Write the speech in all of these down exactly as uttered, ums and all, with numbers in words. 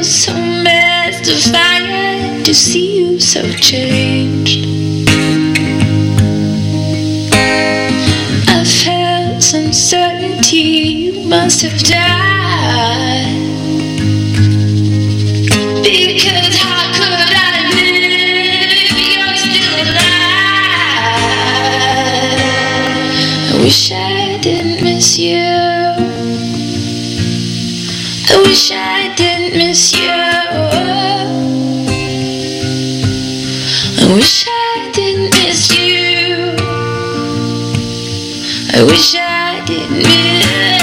feel so mystified to see you so changed. I felt some certainty you must have died. Because how could I live if you're still alive? I wish I didn't miss you. I wish I didn't miss you. I wish I didn't miss you. I wish I didn't miss you.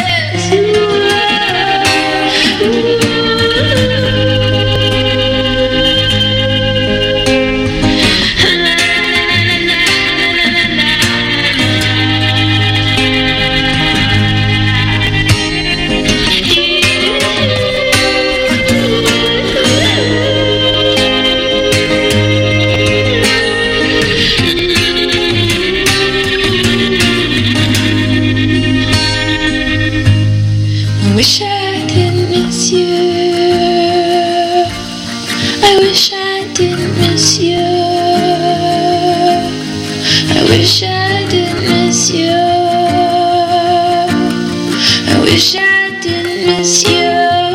I wish I didn't miss you. I wish I didn't miss you. I wish I didn't miss you. I wish I didn't miss you.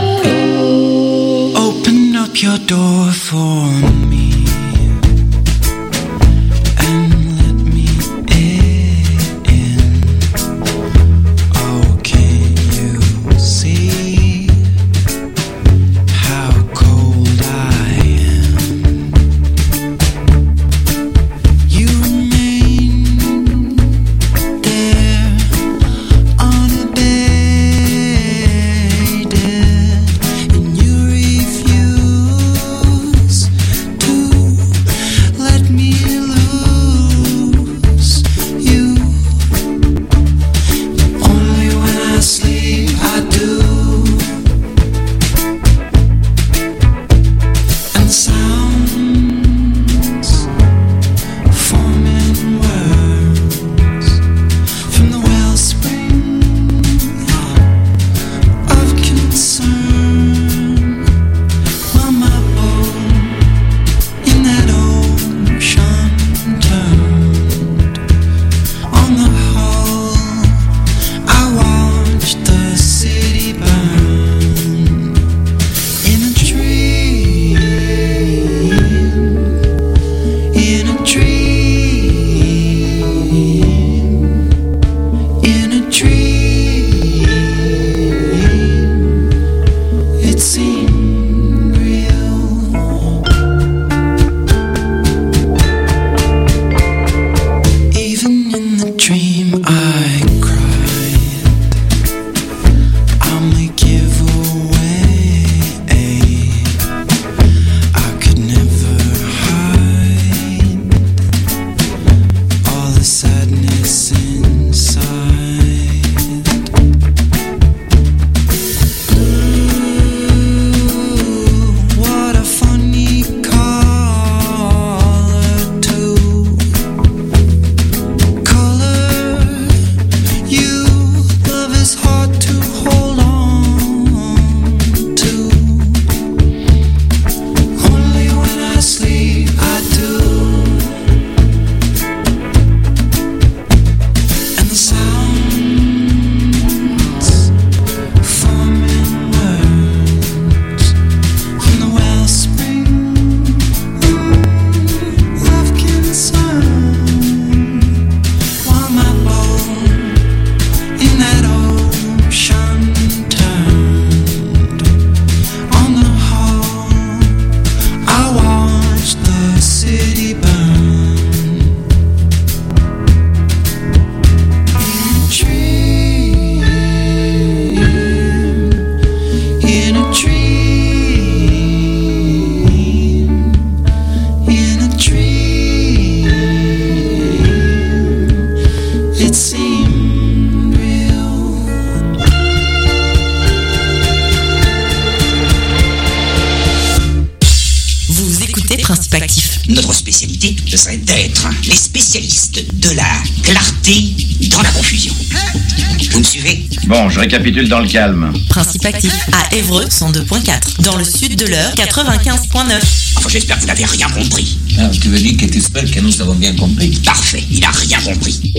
Open up your door for me. To Notre spécialité, ce serait d'être les spécialistes de la clarté dans la confusion. Vous me suivez? Bon, je récapitule dans le calme. Principe actif à Évreux cent deux point quatre. Dans le sud de l'Eure quatre-vingt-quinze point neuf. Enfin, j'espère que vous n'avez rien compris. Ah, tu veux dire que tu espères que nous avons bien compris? Parfait, il a rien compris.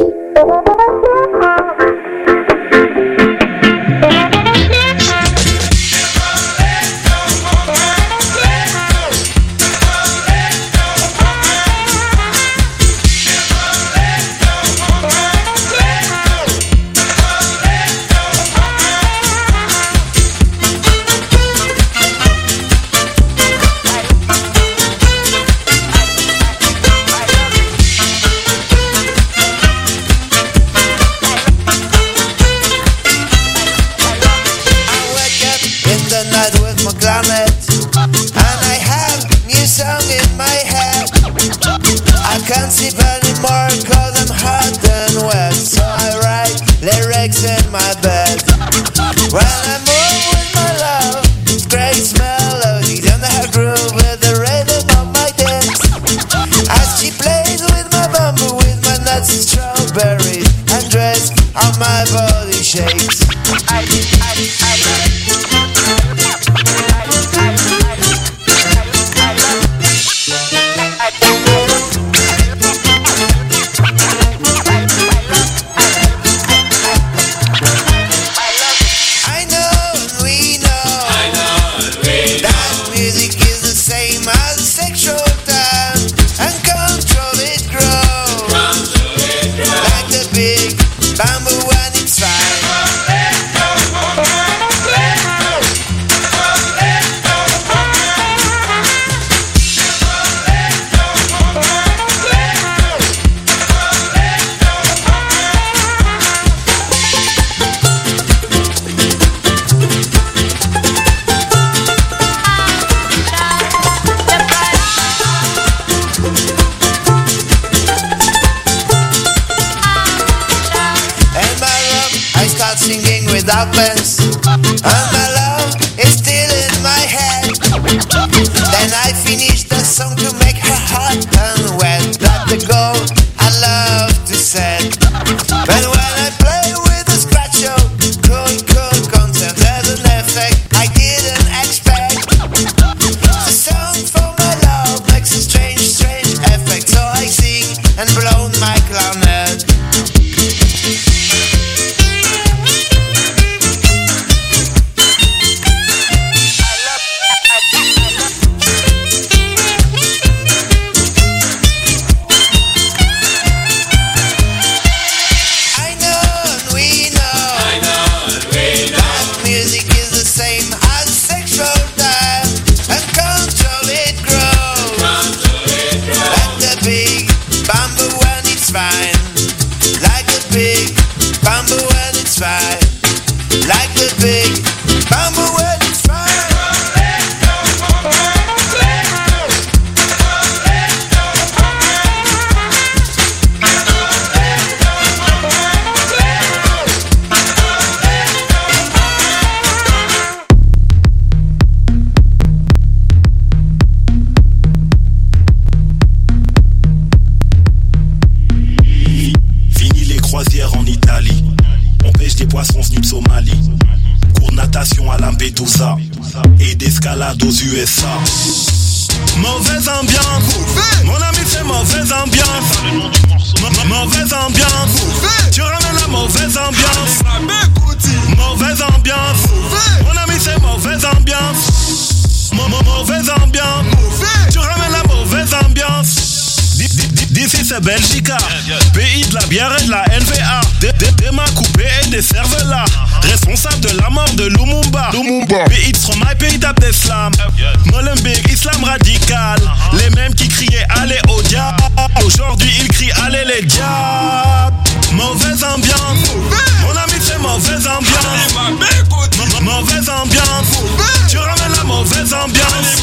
Belgica, pays de la bière et de la N V A. Des, des, des mains coupées et des cervelas. Responsable de la mort de Lumumba. Lumumba. Pays de Stromae, pays d'Abdeslam. Molenbeek, islam radical. Les mêmes qui criaient allez au diable. Aujourd'hui ils crient allez les diables. Mauvaise ambiance. Mon ami c'est mauvaise ambiance. Mauvaise ambiance. Tu ramènes la mauvaise ambiance.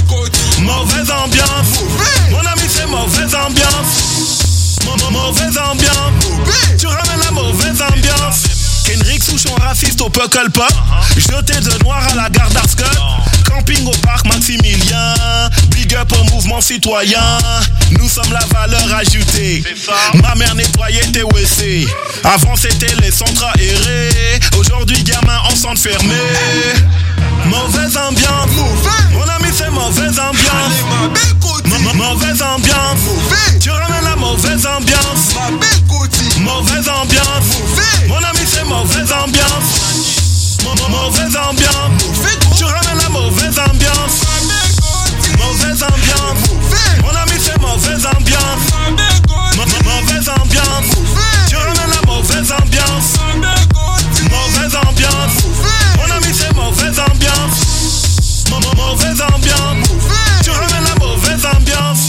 Mauvaise ambiance. Mon ami c'est mauvaise ambiance. Mauvaise ambiance. Tu ramènes la mauvaise ambiance. Kendrick Souchon raciste au Puckle Pop. Jeté de noir à la gare d'Arscut. Camping au parc Maximilien. Big up au mouvement citoyen, nous sommes la valeur ajoutée. Ma mère nettoyait tes W C. Avant c'était les centres aérés. Aujourd'hui gamin en centre fermé. Mauvaise ambiance, mon ami c'est mauvaise ambiance. Ma mauvaise ambiance, tu ramènes la mauvaise ambiance. Mauvaise ambiance, mon ami c'est mauvaise ambiance. Mauvaise ambiance, tu ramènes la mauvaise ambiance. Mauvaise ambiance, mon ami c'est mauvaise ambiance. Mauvaise ambiance, tu ramènes la mauvaise ambiance. Mauvaise ambiance, mon ami c'est mauvaise ambiance. Mauvaise ambiance, tu ramènes la mauvaise ambiance.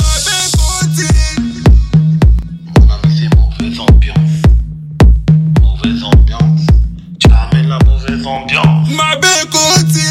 Mon ami c'est mauvaise ambiance. Mauvaise ambiance, tu ramènes la mauvaise ambiance. Ma belle côtier.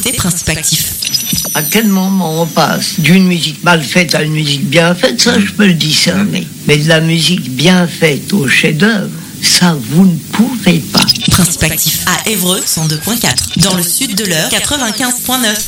écoutez Principe Actif. À quel moment on passe d'une musique mal faite à une musique bien faite, ça je peux le discerner. Mais de la musique bien faite au chef-d'œuvre, ça vous ne pouvez pas. Principe Actif à Évreux cent deux point quatre. Dans le sud de l'Eure quatre-vingt-quinze point neuf.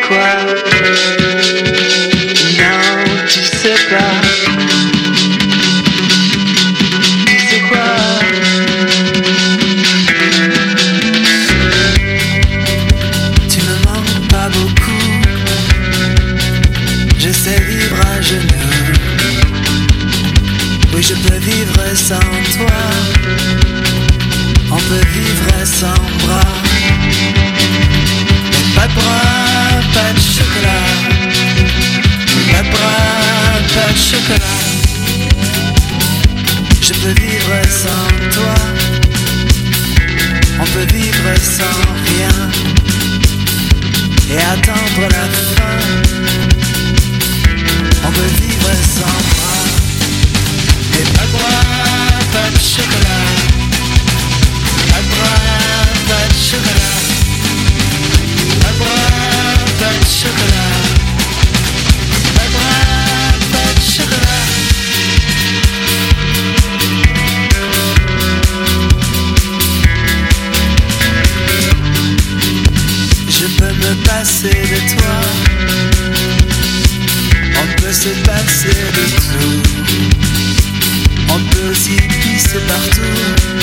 quoi? Non, tu sais pas. Tu sais quoi? Tu me manques pas beaucoup. Je sais vivre à genoux. Oui, je peux vivre sans toi. On peut vivre sans bras. Mais pas de bras, pas de chocolat. Pas de bras, pas de chocolat. Je peux vivre sans toi. On peut vivre sans rien. Et attendre la fin. On peut vivre sans bras. Mais pas de bras, pas de chocolat. Pas de bras, pas de chocolat. Pas de bras, pas de chocolat. Pas de bras, pas de chocolat. Je peux me passer de toi. On peut se passer de tout. On peut aussi pisser partout.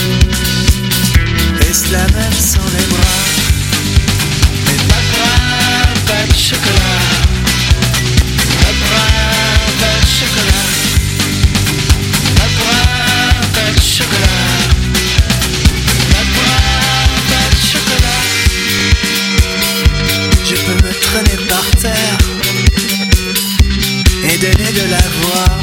Et cela même sans les bras. Mais pas de bras, pas de chocolat. Pas de bras, pas de chocolat. Pas de bras, pas de chocolat. Pas de bras, pas de chocolat. Je peux me traîner par terre et donner de la voix.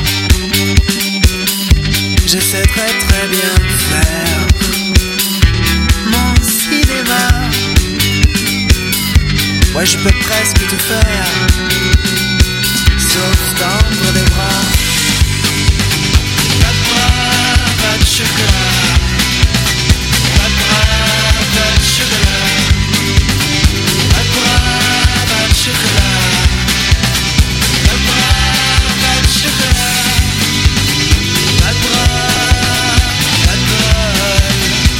Je sais très très bien faire mon cinéma. Ouais, je peux presque tout faire, sauf tendre les bras. Pas de bras, pas de chocolat. Pas de bras, pas de chocolat. Pas de bras, pas de chocolat. Pas de bras, pas de chocolat. Pas de bras, pas de bol,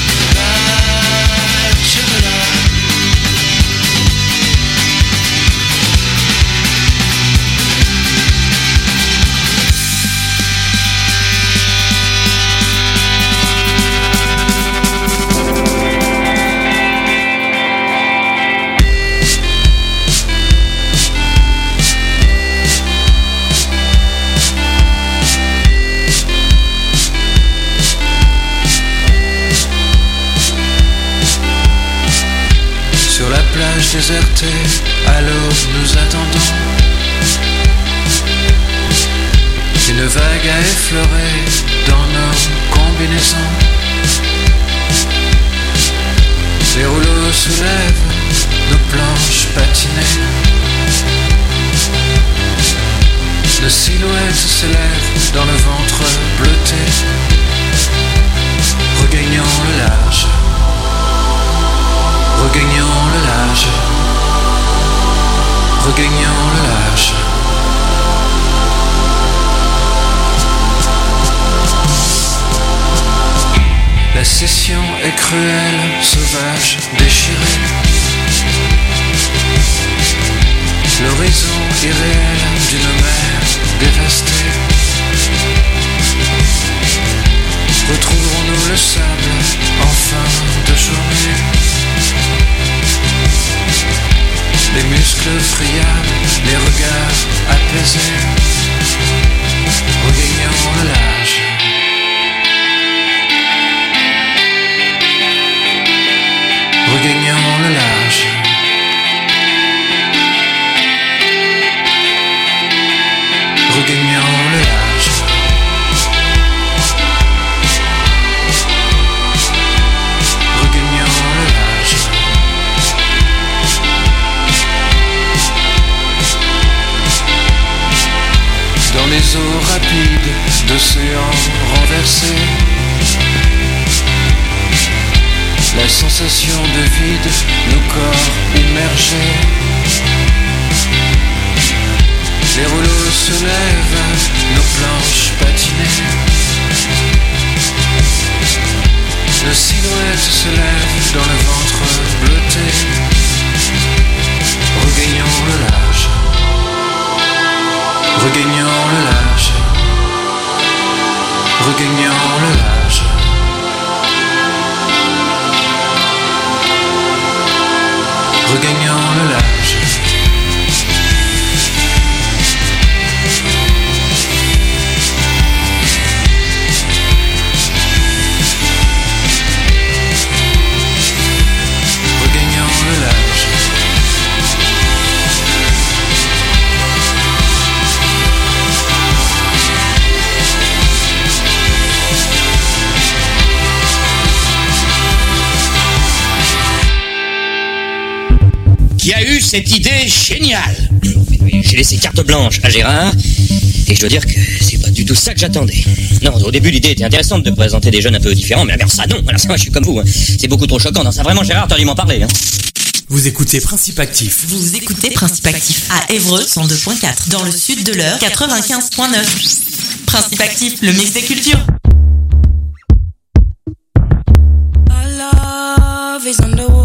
pas de chocolat. Sur la plage désertée, à l'aube nous attendons. Une vague a effleuré dans nos combinaisons. Les rouleaux soulèvent nos planches patinées. Nos silhouettes se lèvent dans le ventre bleuté. Regagnons le large. Regagnons le large. Regagnons le large. La session est cruelle, sauvage, déchirée. L'horizon irréel d'une mer dévastée. Retrouverons-nous le sable en fin de journée? Les muscles friables, les regards apaisés. Regagnons le large. Regagnons le large. Regagnons le large. Regagnons le large. Dans les eaux rapides d'océans renversés, la sensation de vide, nos corps immergés. Les rouleaux se lèvent, nos planches patinées. La silhouette se lève dans le ventre bleuté. Regagnons le large. Regagnant le large, regagnant le large. Regagnant le large. Regagnant le large. Qui a eu cette idée géniale? J'ai laissé carte blanche à Gérard, et je dois dire que c'est pas du tout ça que j'attendais. Non, au début l'idée était intéressante de présenter des jeunes un peu différents, mais alors ça non, alors ça moi je suis comme vous, hein. C'est beaucoup trop choquant, non ça vraiment Gérard, t'as dû m'en parler. Hein. Vous écoutez Principe Actif. Vous écoutez Principe Actif à Évreux cent deux point quatre, dans le sud de l'Eure quatre-vingt-quinze point neuf. Principe Actif, le mix des cultures. Our love is underwater.